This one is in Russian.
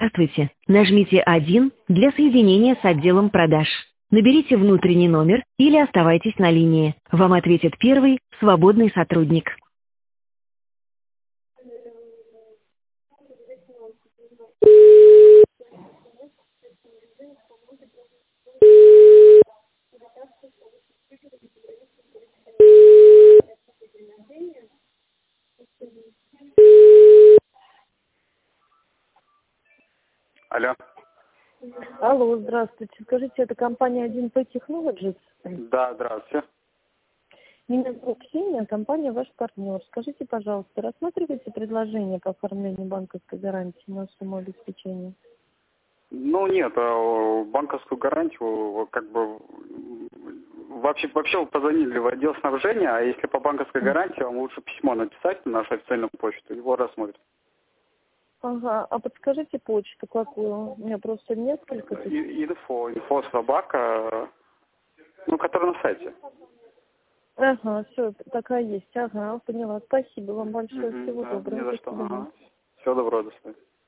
Здравствуйте. Нажмите 1 для соединения с отделом продаж. Наберите внутренний номер или оставайтесь на линии. Вам ответит первый свободный сотрудник. Алло. Алло, здравствуйте. Скажите, это компания 1P Technologies? Да, здравствуйте. Меня зовут Ксения, компания ваш партнер. Скажите, пожалуйста, рассматриваете предложение по оформлению банковской гарантии на сумму обеспечения? Ну нет, банковскую гарантию как бы вообще вы позвонили в отдел снабжения, а если по банковской гарантии, вам лучше письмо написать на нашу официальную почту, его рассмотрят. Ага, а подскажите почту какую? У меня просто несколько. Инфо собака, которая на сайте. Ага, все, такая есть. Ага, поняла. Спасибо вам большое. Всего Да, доброго. не за До что. свидания. Ага. Всего доброго, до свидания.